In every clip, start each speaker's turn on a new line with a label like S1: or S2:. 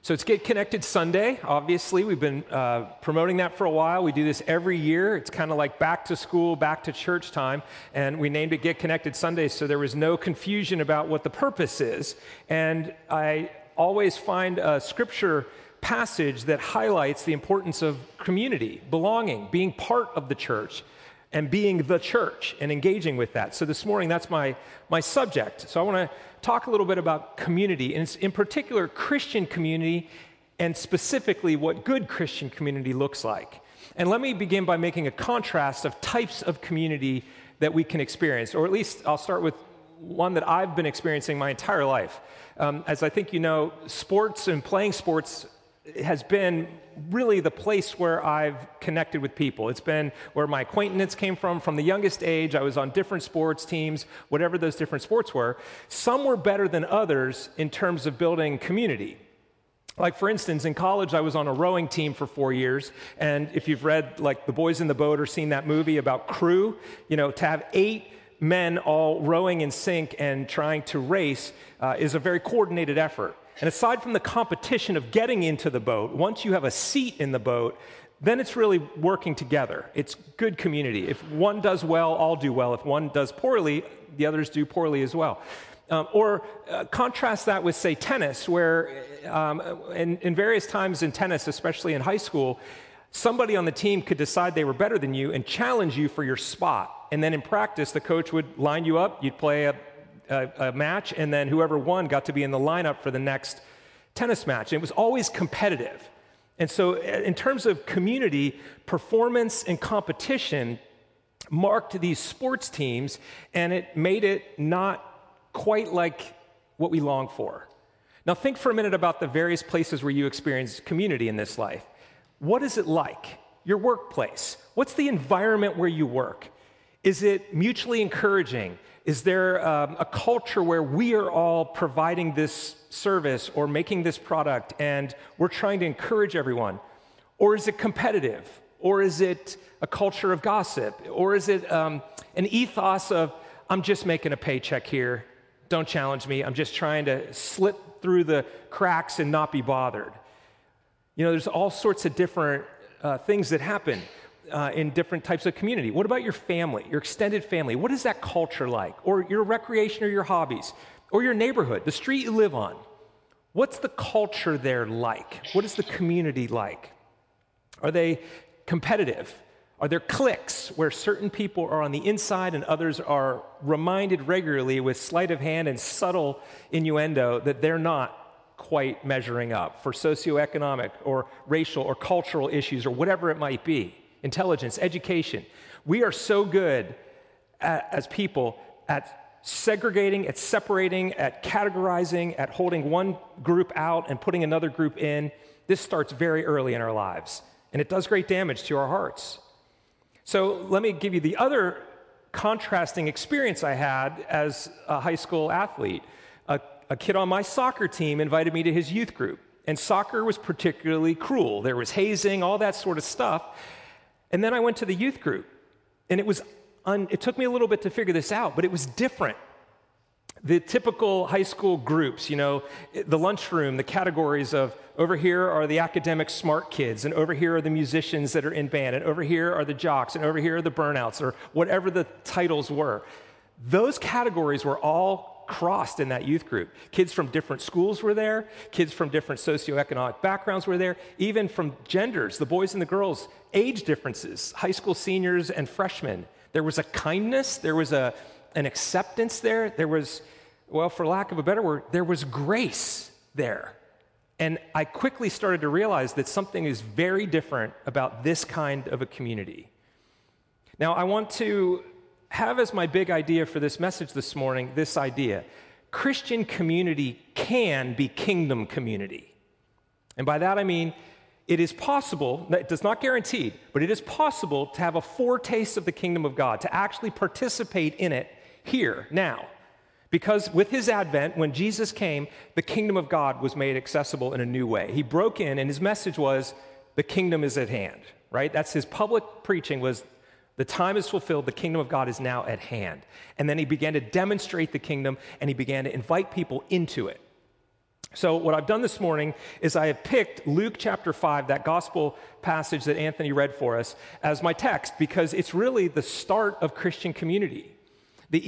S1: So it's Get Connected Sunday. Obviously, we've been promoting that for a while. We do this every year. It's kind of like back to school, back to church time, and we named it Get Connected Sunday so there was no confusion about what the purpose is. And I always find a scripture passage that highlights the importance of community, belonging, being part of the church, and being the church and engaging with that. So this morning, that's my subject. So I want to talk a little bit about community, and it's in particular Christian community, and specifically what good Christian community looks like. And let me begin by making a contrast of types of community that we can experience, or at least I'll start with one that I've been experiencing my entire life. As I think you know, sports and playing sports has been really the place where I've connected with people. It's been where my acquaintance came from the youngest age. I was on different sports teams, whatever those different sports were. Some were better than others in terms of building community. Like, for instance, in college, I was on a rowing team for 4 years, and if you've read, like, The Boys in the Boat or seen that movie about crew, you know, to have 8 men all rowing in sync and trying to race is a very coordinated effort. And aside from the competition of getting into the boat, once you have a seat in the boat, then it's really working together. It's good community. If one does well, all do well. If one does poorly, the others do poorly as well. Contrast that with, say, tennis, where in various times in tennis, especially in high school, somebody on the team could decide they were better than you and challenge you for your spot. And then in practice, the coach would line you up, you'd play a match, and then whoever won got to be in the lineup for the next tennis match. And it was always competitive. And so in terms of community, performance and competition marked these sports teams, and it made it not quite like what we long for. Now think for a minute about the various places where you experience community in this life. What is it like? Your workplace. What's the environment where you work? Is it mutually encouraging? Is there a culture where we are all providing this service or making this product and we're trying to encourage everyone? Or is it competitive? Or is it a culture of gossip? Or is it an ethos of, I'm just making a paycheck here, don't challenge me, I'm just trying to slip through the cracks and not be bothered? You know, there's all sorts of different things that happen in different types of community. What about your family, your extended family? What is that culture like? Or your recreation or your hobbies? Or your neighborhood, the street you live on? What's the culture there like? What is the community like? Are they competitive? Are there cliques where certain people are on the inside and others are reminded regularly with sleight of hand and subtle innuendo that they're not quite measuring up for socioeconomic or racial or cultural issues or whatever it might be? Intelligence, education. We are so good as people at segregating, at separating, at categorizing, at holding one group out and putting another group in. This starts very early in our lives, and it does great damage to our hearts. So let me give you the other contrasting experience I had as a high school athlete. A kid on my soccer team invited me to his youth group, and soccer was particularly cruel. There was hazing, all that sort of stuff. And then I went to the youth group, and it took me a little bit to figure this out, but it was different. The typical high school groups, you know, the lunchroom, the categories of over here are the academic smart kids, and over here are the musicians that are in band, and over here are the jocks, and over here are the burnouts, or whatever the titles were. Those categories were all crossed in that youth group. Kids from different schools were there, kids from different socioeconomic backgrounds were there, even from genders, the boys and the girls, age differences, high school seniors and freshmen. There was a kindness, there was an acceptance there, there was, well, for lack of a better word, there was grace there. And I quickly started to realize that something is very different about this kind of a community. Now, I want to have as my big idea for this message this morning, this idea: Christian community can be kingdom community. And by that I mean, it is possible, it does not guarantee, but it is possible to have a foretaste of the kingdom of God, to actually participate in it here, now. Because with his advent, when Jesus came, the kingdom of God was made accessible in a new way. He broke in, and his message was, the kingdom is at hand, right? That's his public preaching, was the time is fulfilled, the kingdom of God is now at hand. And then he began to demonstrate the kingdom, and he began to invite people into it. So what I've done this morning is I have picked Luke chapter 5, that gospel passage that Anthony read for us, as my text because it's really the start of Christian community. The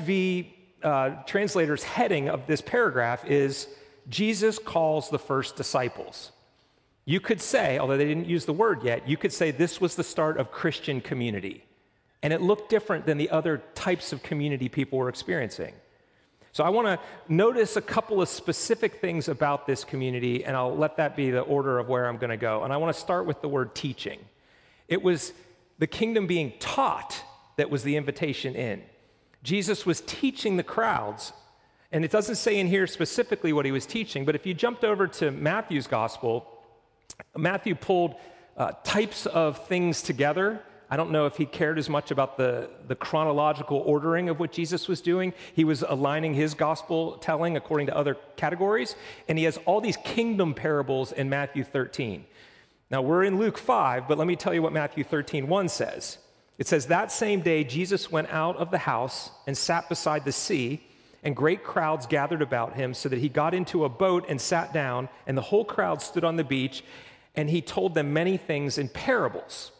S1: ESV translator's heading of this paragraph is, Jesus calls the first disciples. You could say, although they didn't use the word yet, you could say this was the start of Christian community. And it looked different than the other types of community people were experiencing. So I want to notice a couple of specific things about this community, and I'll let that be the order of where I'm going to go. And I want to start with the word teaching. It was the kingdom being taught that was the invitation in. Jesus was teaching the crowds, and it doesn't say in here specifically what he was teaching, but if you jumped over to Matthew's gospel, Matthew pulled types of things together. I don't know if he cared as much about the chronological ordering of what Jesus was doing. He was aligning his gospel telling according to other categories, and he has all these kingdom parables in Matthew 13. Now, we're in Luke 5, but let me tell you what Matthew 13:1 says. It says, that same day Jesus went out of the house and sat beside the sea, and great crowds gathered about him, so that he got into a boat and sat down, and the whole crowd stood on the beach, and he told them many things in parables.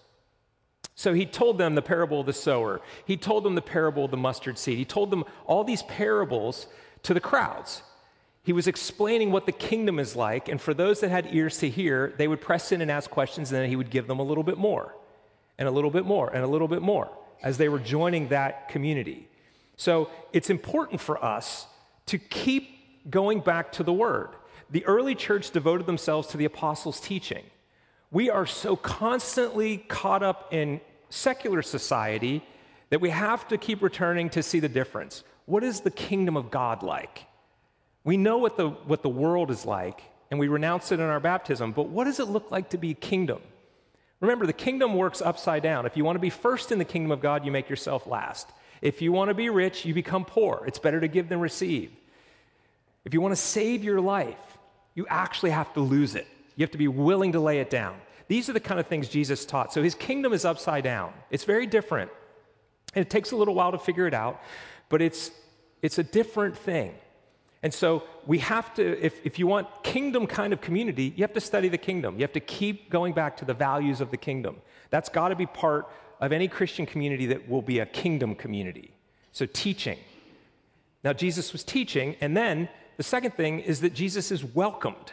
S1: So he told them the parable of the sower. He told them the parable of the mustard seed. He told them all these parables to the crowds. He was explaining what the kingdom is like, and for those that had ears to hear, they would press in and ask questions, and then he would give them a little bit more, and a little bit more, and a little bit more, as they were joining that community. So it's important for us to keep going back to the Word. The early church devoted themselves to the apostles' teaching. We are so constantly caught up in secular society that we have to keep returning to see the difference. What is the kingdom of God like? We know what the world is like, and we renounce it in our baptism, but what does it look like to be kingdom? Remember, the kingdom works upside down. If you want to be first in the kingdom of God, you make yourself last. If you want to be rich, you become poor. It's better to give than receive. If you want to save your life, you actually have to lose it. You have to be willing to lay it down. These are the kind of things Jesus taught. So his kingdom is upside down. It's very different. And it takes a little while to figure it out, but it's a different thing. And so we have to, if you want kingdom kind of community, you have to study the kingdom. You have to keep going back to the values of the kingdom. That's got to be part of any Christian community that will be a kingdom community. So teaching. Now Jesus was teaching, and then the second thing is that Jesus is welcomed.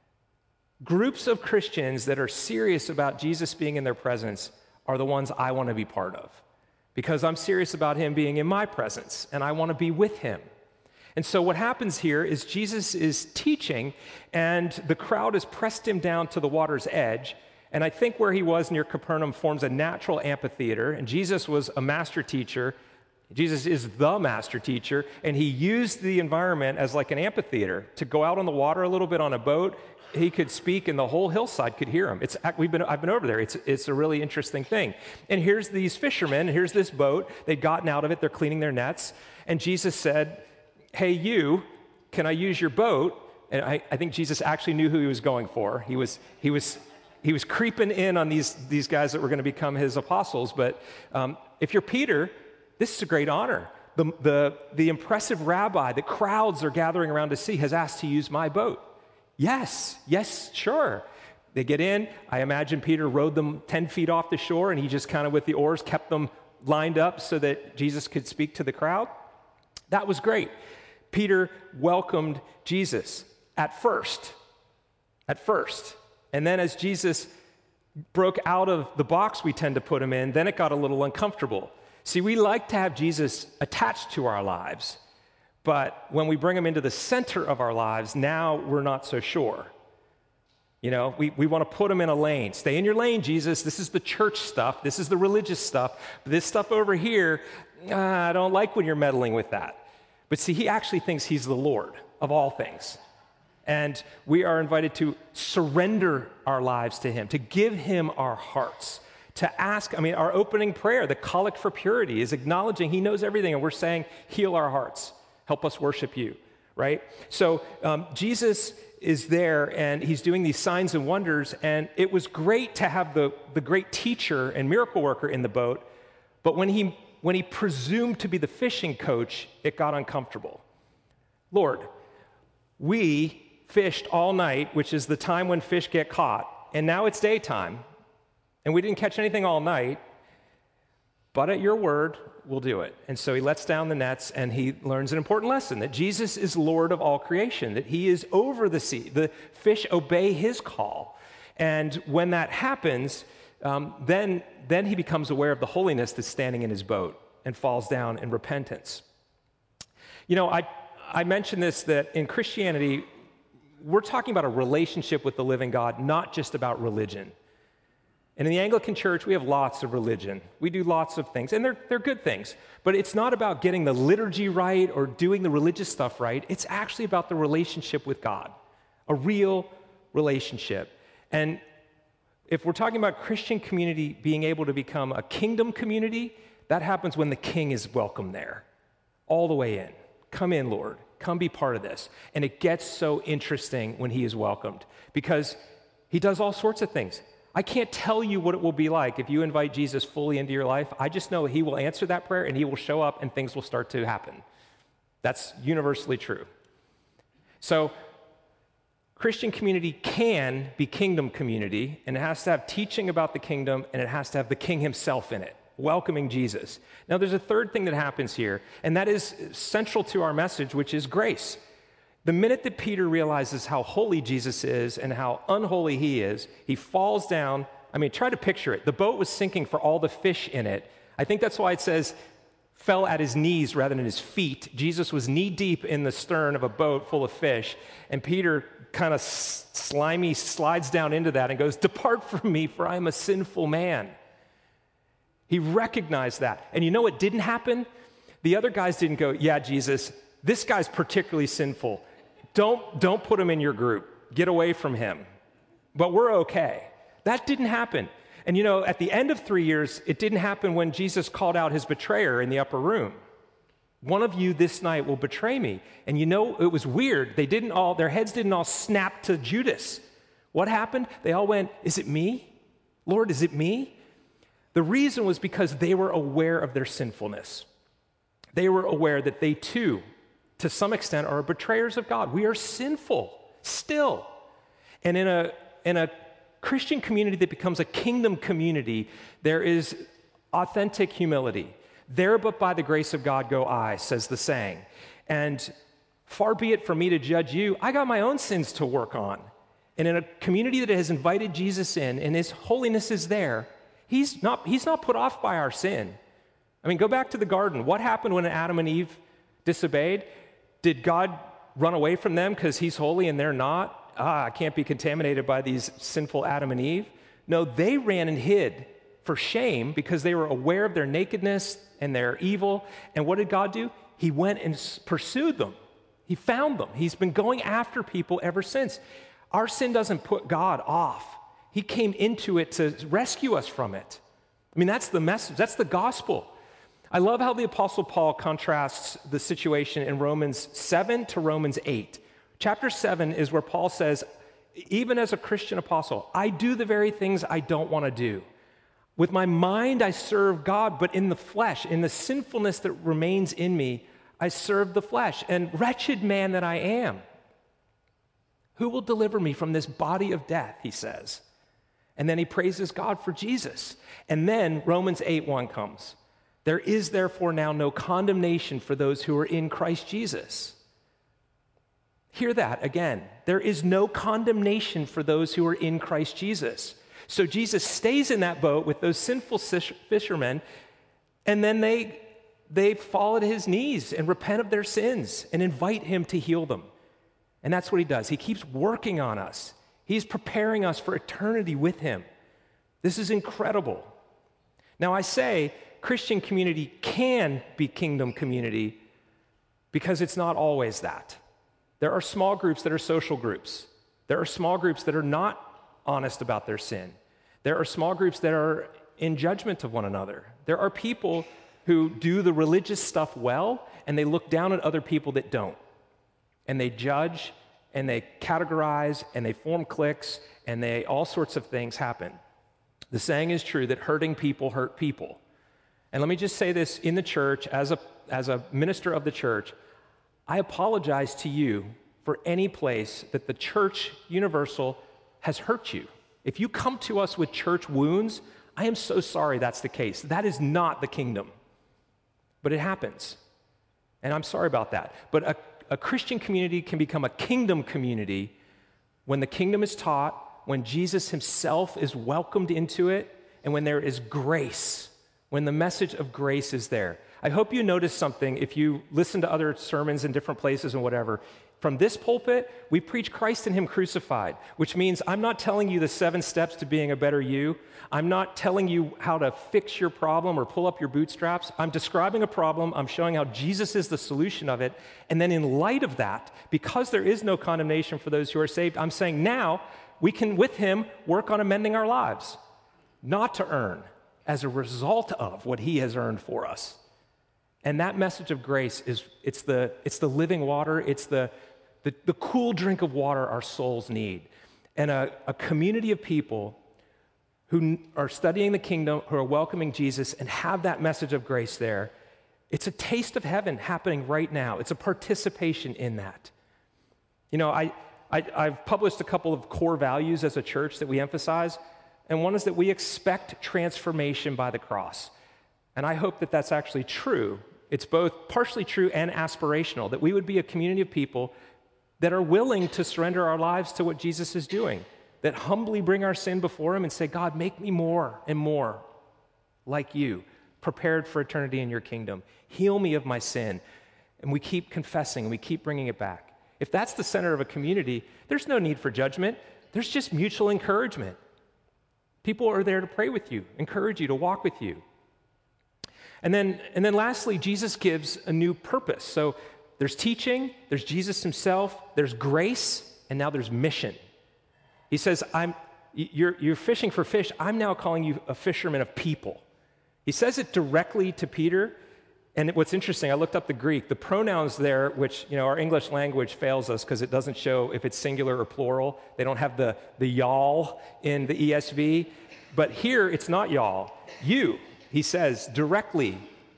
S1: Groups of Christians that are serious about Jesus being in their presence are the ones I want to be part of, because I'm serious about him being in my presence, and I want to be with him. And so what happens here is Jesus is teaching, and the crowd has pressed him down to the water's edge, and I think where he was near Capernaum forms a natural amphitheater, and Jesus was a master teacher. Jesus is the master teacher, and he used the environment as like an amphitheater to go out on the water a little bit on a boat. He could speak, and the whole hillside could hear him. I've been over there. It's a really interesting thing. And here's these fishermen. Here's this boat. They'd gotten out of it. They're cleaning their nets. And Jesus said, hey, you, can I use your boat? And I think Jesus actually knew who he was going for. He was creeping in on these guys that were going to become his apostles. But if you're Peter, this is a great honor. The impressive rabbi that crowds are gathering around to see has asked to use my boat. Yes, sure. They get in. I imagine Peter rowed them 10 feet off the shore, and he just kind of with the oars kept them lined up so that Jesus could speak to the crowd. That was great. Peter welcomed Jesus at first. And then as Jesus broke out of the box we tend to put him in, then it got a little uncomfortable. See, we like to have Jesus attached to our lives, but when we bring him into the center of our lives, now we're not so sure. You know, we want to put him in a lane. Stay in your lane, Jesus. This is the church stuff. This is the religious stuff. This stuff over here, I don't like when you're meddling with that. But see, he actually thinks he's the Lord of all things. And we are invited to surrender our lives to him, to give him our hearts, to ask. Our opening prayer, the collect for purity, is acknowledging he knows everything, and we're saying, heal our hearts. Help us worship you, right? So Jesus is there, and he's doing these signs and wonders, and it was great to have the great teacher and miracle worker in the boat, but when he presumed to be the fishing coach, it got uncomfortable. Lord, we fished all night, which is the time when fish get caught, and now it's daytime, and we didn't catch anything all night, but at your word, we'll do it. And so he lets down the nets, and he learns an important lesson, that Jesus is Lord of all creation, that he is over the sea. The fish obey his call. And when that happens, then he becomes aware of the holiness that's standing in his boat and falls down in repentance. You know, I mentioned this, that in Christianity, we're talking about a relationship with the living God, not just about religion. And in the Anglican Church, we have lots of religion. We do lots of things, and they're good things. But it's not about getting the liturgy right or doing the religious stuff right. It's actually about the relationship with God, a real relationship. And if we're talking about Christian community being able to become a kingdom community, that happens when the king is welcome there, all the way in. Come in, Lord. Come be part of this. And it gets so interesting when he is welcomed, because he does all sorts of things. I can't tell you what it will be like if you invite Jesus fully into your life. I just know he will answer that prayer, and he will show up, and things will start to happen. That's universally true. So Christian community can be kingdom community, and it has to have teaching about the kingdom, and it has to have the king himself in it, welcoming Jesus. Now, there's a third thing that happens here, and that is central to our message, which is grace. The minute that Peter realizes how holy Jesus is and how unholy he is, he falls down. I mean, try to picture it. The boat was sinking for all the fish in it. I think that's why it says fell at his knees rather than his feet. Jesus was knee deep in the stern of a boat full of fish, and Peter kind of slimy slides down into that and goes, "Depart from me, for I am a sinful man." He recognized that. And you know what didn't happen? The other guys didn't go, "Yeah, Jesus, this guy's particularly sinful. Don't put him in your group. Get away from him. But we're okay." That didn't happen. And you know, at the end of 3 years, it didn't happen when Jesus called out his betrayer in the upper room. "One of you this night will betray me." And you know, it was weird. Their heads didn't all snap to Judas. What happened? They all went, "Is it me? Lord, is it me?" The reason was because they were aware of their sinfulness. They were aware that they too, to some extent, are betrayers of God. We are sinful still. And in a Christian community that becomes a kingdom community, there is authentic humility. "There but by the grace of God go I," says the saying. And far be it from me to judge you. I got my own sins to work on. And in a community that has invited Jesus in and his holiness is there, he's not put off by our sin. I mean, go back to the garden. What happened when Adam and Eve disobeyed? Did God run away from them because he's holy and they're not? I can't be contaminated by these sinful Adam and Eve. No, they ran and hid for shame because they were aware of their nakedness and their evil. And what did God do? He went and pursued them. He found them. He's been going after people ever since. Our sin doesn't put God off. He came into it to rescue us from it. I mean, that's the message. That's the gospel. I love how the Apostle Paul contrasts the situation in Romans 7 to Romans 8. Chapter 7 is where Paul says, even as a Christian apostle, I do the very things I don't want to do. With my mind, I serve God, but in the flesh, in the sinfulness that remains in me, I serve the flesh. And wretched man that I am, who will deliver me from this body of death, he says. And then he praises God for Jesus. And then Romans 8:1 comes. There is therefore now no condemnation for those who are in Christ Jesus. Hear that again. There is no condemnation for those who are in Christ Jesus. So Jesus stays in that boat with those sinful fishermen, and then they fall at his knees and repent of their sins and invite him to heal them. And that's what he does. He keeps working on us. He's preparing us for eternity with him. This is incredible. Now I say Christian community can be kingdom community because it's not always that. There are small groups that are social groups. There are small groups that are not honest about their sin. There are small groups that are in judgment of one another. There are people who do the religious stuff well, and they look down at other people that don't. And they judge, and they categorize, and they form cliques, and all sorts of things happen. The saying is true that hurting people hurt people. And let me just say this in the church, as a minister of the church, I apologize to you for any place that the church universal has hurt you. If you come to us with church wounds, I am so sorry that's the case. That is not the kingdom. But it happens. And I'm sorry about that. But a Christian community can become a kingdom community when the kingdom is taught, when Jesus himself is welcomed into it, and when there is grace, when the message of grace is there. I hope you notice something if you listen to other sermons in different places and whatever. From this pulpit, we preach Christ and him crucified, which means I'm not telling you the 7 steps to being a better you. I'm not telling you how to fix your problem or pull up your bootstraps. I'm describing a problem. I'm showing how Jesus is the solution of it. And then in light of that, because there is no condemnation for those who are saved, I'm saying now we can, with him, work on amending our lives, not to earn, as a result of what he has earned for us. And that message of grace it's the living water, it's the cool drink of water our souls need. And a community of people who are studying the kingdom, who are welcoming Jesus and have that message of grace there, it's a taste of heaven happening right now. It's a participation in that. You know, I've published a couple of core values as a church that we emphasize, and one is that we expect transformation by the cross. And I hope that that's actually true. It's both partially true and aspirational, that we would be a community of people that are willing to surrender our lives to what Jesus is doing, that humbly bring our sin before him and say, God, make me more and more like you, prepared for eternity in your kingdom. Heal me of my sin. And we keep confessing, and we keep bringing it back. If that's the center of a community, there's no need for judgment. There's just mutual encouragement. People are there to pray with you, encourage you, to walk with you. And then lastly, Jesus gives a new purpose. So there's teaching, there's Jesus himself, there's grace, and now there's mission. He says, you're fishing for fish. I'm now calling you a fisherman of people. He says it directly to Peter. And what's interesting, I looked up the Greek. The pronouns there, which, you know, our English language fails us because it doesn't show if it's singular or plural. They don't have the y'all in the ESV. But here, it's not y'all. You, he says directly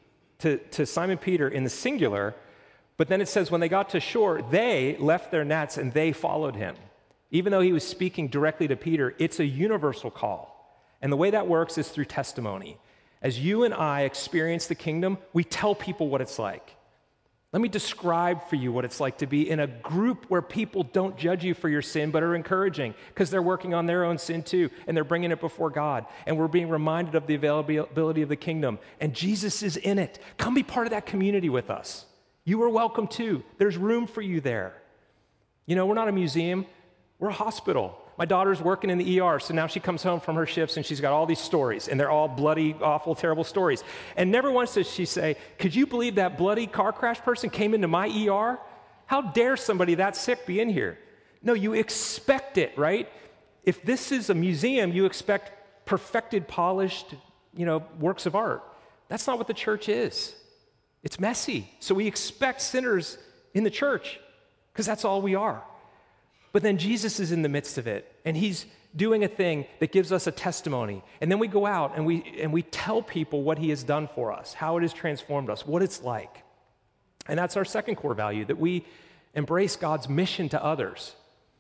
S1: to Simon Peter in the singular. But then it says when they got to shore, they left their nets and they followed him. Even though he was speaking directly to Peter, it's a universal call. And the way that works is through testimony. As you and I experience the kingdom, we tell people what it's like. Let me describe for you what it's like to be in a group where people don't judge you for your sin, but are encouraging because they're working on their own sin too, and they're bringing it before God. And we're being reminded of the availability of the kingdom. And Jesus is in it. Come be part of that community with us. You are welcome too. There's room for you there. You know, we're not a museum. We're a hospital. My daughter's working in the ER, so now she comes home from her shifts and she's got all these stories, and they're all bloody, awful, terrible stories. And never once does she say, could you believe that bloody car crash person came into my ER? How dare somebody that sick be in here? No, you expect it, right? If this is a museum, you expect perfected, polished, works of art. That's not what the church is. It's messy. So we expect sinners in the church because that's all we are. But then Jesus is in the midst of it, and he's doing a thing that gives us a testimony. And then we go out and we tell people what he has done for us, how it has transformed us, what it's like. And that's our second core value, that we embrace God's mission to others.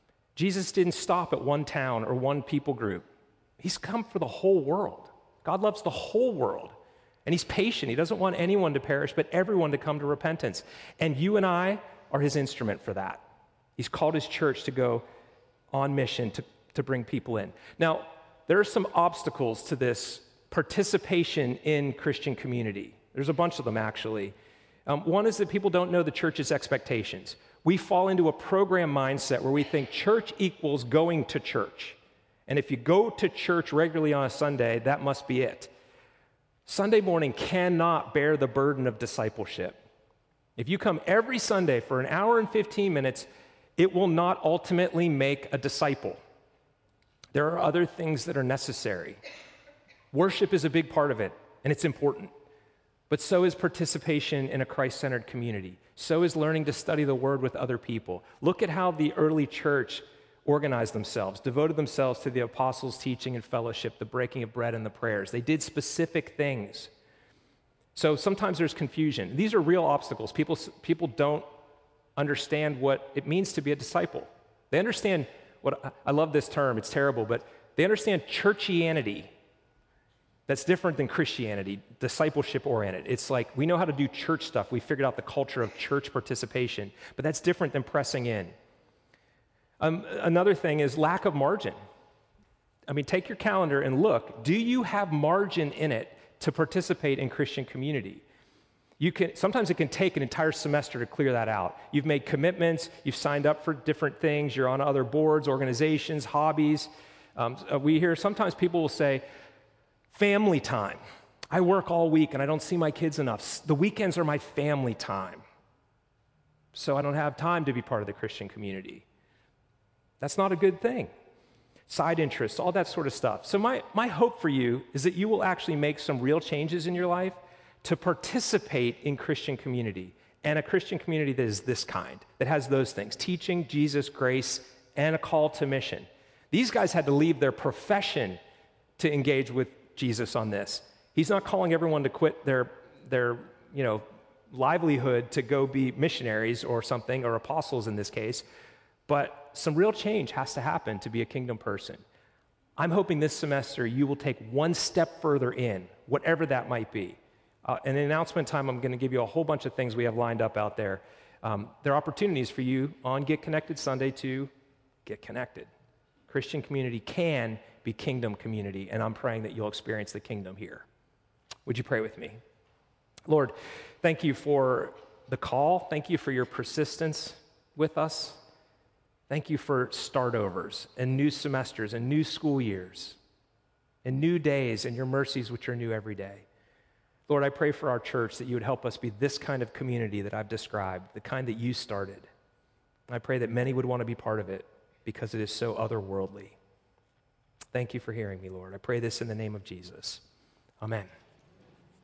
S1: Jesus didn't stop at one town or one people group. He's come for the whole world. God loves the whole world. And he's patient. He doesn't want anyone to perish, but everyone to come to repentance. And you and I are his instrument for that. He's called his church to go on mission to bring people in. Now, there are some obstacles to this participation in Christian community. There's a bunch of them, actually. One is that people don't know the church's expectations. We fall into a program mindset where we think church equals going to church. And if you go to church regularly on a Sunday, that must be it. Sunday morning cannot bear the burden of discipleship. If you come every Sunday for an hour and 15 minutes, it will not ultimately make a disciple. There are other things that are necessary. Worship is a big part of it, and it's important. But so is participation in a Christ-centered community. So is learning to study the Word with other people. Look at how the early church organized themselves, devoted themselves to the apostles' teaching and fellowship, the breaking of bread and the prayers. They did specific things. So sometimes there's confusion. These are real obstacles. People don't understand what it means to be a disciple. They understand what, I love this term, it's terrible, but they understand churchianity. That's different than Christianity, discipleship oriented. It's like we know how to do church stuff. We figured out the culture of church participation, but that's different than pressing in. Another thing is lack of margin. I mean, take your calendar and look. Do you have margin in it to participate in Christian community? Sometimes it can take an entire semester to clear that out. You've made commitments, you've signed up for different things, you're on other boards, organizations, hobbies. We hear sometimes people will say, family time. I work all week and I don't see my kids enough. The weekends are my family time. So I don't have time to be part of the Christian community. That's not a good thing. Side interests, all that sort of stuff. So my hope for you is that you will actually make some real changes in your life to participate in Christian community, and a Christian community that is this kind, that has those things, teaching, Jesus, grace, and a call to mission. These guys had to leave their profession to engage with Jesus on this. He's not calling everyone to quit their livelihood to go be missionaries or something, or apostles in this case, but some real change has to happen to be a kingdom person. I'm hoping this semester you will take one step further in, whatever that might be. In the announcement time, I'm going to give you a whole bunch of things we have lined up out there. There are opportunities for you on Get Connected Sunday to get connected. Christian community can be kingdom community, and I'm praying that you'll experience the kingdom here. Would you pray with me? Lord, thank you for the call. Thank you for your persistence with us. Thank you for startovers and new semesters and new school years and new days and your mercies which are new every day. Lord, I pray for our church that you would help us be this kind of community that I've described, the kind that you started. I pray that many would want to be part of it because it is so otherworldly. Thank you for hearing me, Lord. I pray this in the name of Jesus. Amen.